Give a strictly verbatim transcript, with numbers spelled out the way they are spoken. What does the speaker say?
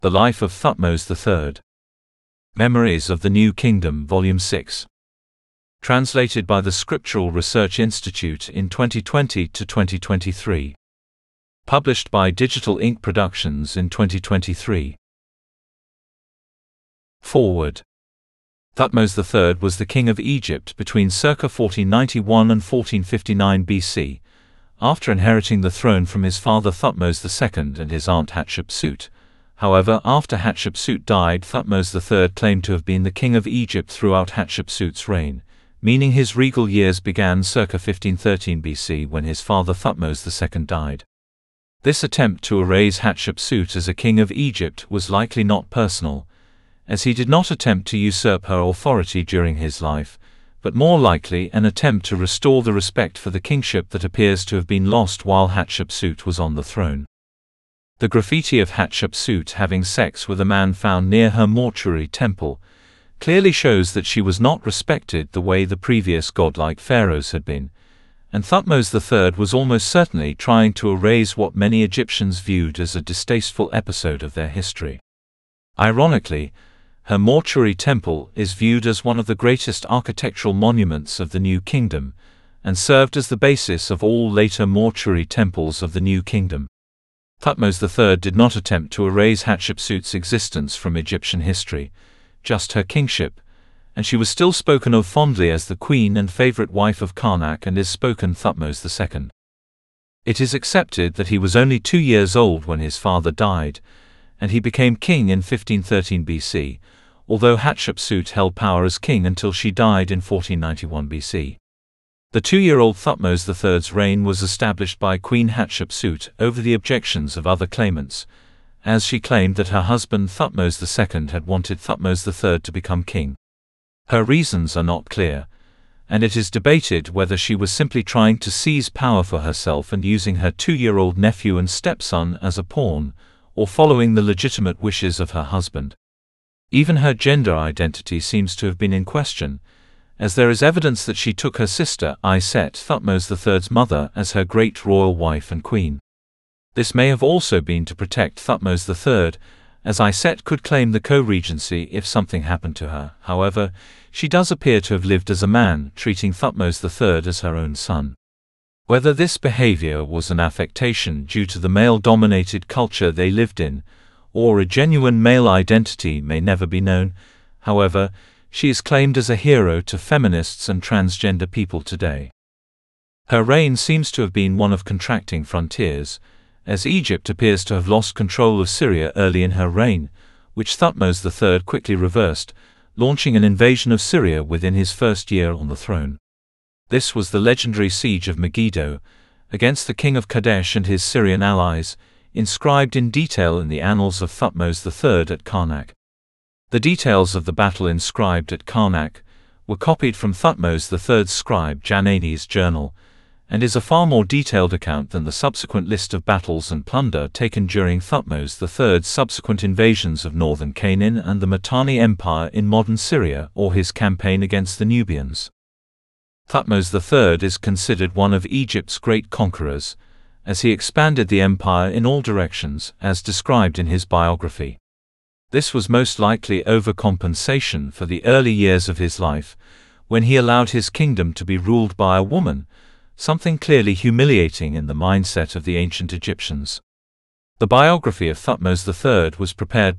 The Life of Thutmose the third. Memories of the New Kingdom, Volume six. Translated by the Scriptural Research Institute in twenty twenty to twenty twenty-three. Published by Digital Ink Productions in twenty twenty-three. Foreword. Thutmose the third was the king of Egypt between circa fourteen ninety-one and fourteen fifty-nine B C, after inheriting the throne from his father Thutmose the second and his aunt Hatshepsut. However, after Hatshepsut died, Thutmose the third claimed to have been the king of Egypt throughout Hatshepsut's reign, meaning his regal years began circa fifteen thirteen B C when his father Thutmose the second died. This attempt to erase Hatshepsut as a king of Egypt was likely not personal, as he did not attempt to usurp her authority during his life, but more likely an attempt to restore the respect for the kingship that appears to have been lost while Hatshepsut was on the throne. The graffiti of Hatshepsut having sex with a man found near her mortuary temple clearly shows that she was not respected the way the previous godlike pharaohs had been, and Thutmose the third was almost certainly trying to erase what many Egyptians viewed as a distasteful episode of their history. Ironically, her mortuary temple is viewed as one of the greatest architectural monuments of the New Kingdom, and served as the basis of all later mortuary temples of the New Kingdom. Thutmose the third did not attempt to erase Hatshepsut's existence from Egyptian history, just her kingship, and she was still spoken of fondly as the queen and favorite wife of Karnak and is spoken Thutmose the second. It is accepted that he was only two years old when his father died, and he became king in fifteen thirteen B C, although Hatshepsut held power as king until she died in fourteen ninety-one B C. The two-year-old Thutmose the third's reign was established by Queen Hatshepsut over the objections of other claimants, as she claimed that her husband Thutmose the second had wanted Thutmose the third to become king. Her reasons are not clear, and it is debated whether she was simply trying to seize power for herself and using her two-year-old nephew and stepson as a pawn, or following the legitimate wishes of her husband. Even her gender identity seems to have been in question, as there is evidence that she took her sister Iset, Thutmose the third's mother, as her great royal wife and queen. This may have also been to protect Thutmose the third, as Iset could claim the co-regency if something happened to her. However, she does appear to have lived as a man, treating Thutmose the third as her own son. Whether this behavior was an affectation due to the male-dominated culture they lived in, or a genuine male identity may never be known. However, she is claimed as a hero to feminists and transgender people today. Her reign seems to have been one of contracting frontiers, as Egypt appears to have lost control of Syria early in her reign, which Thutmose the third quickly reversed, launching an invasion of Syria within his first year on the throne. This was the legendary siege of Megiddo, against the king of Kadesh and his Syrian allies, inscribed in detail in the annals of Thutmose the third at Karnak. The details of the battle inscribed at Karnak were copied from Thutmose the third's scribe Janani's journal, and is a far more detailed account than the subsequent list of battles and plunder taken during Thutmose the third's subsequent invasions of northern Canaan and the Mitanni Empire in modern Syria, or his campaign against the Nubians. Thutmose the third is considered one of Egypt's great conquerors, as he expanded the empire in all directions, as described in his biography. This was most likely overcompensation for the early years of his life, when he allowed his kingdom to be ruled by a woman, something clearly humiliating in the mindset of the ancient Egyptians. The biography of Thutmose the third was prepared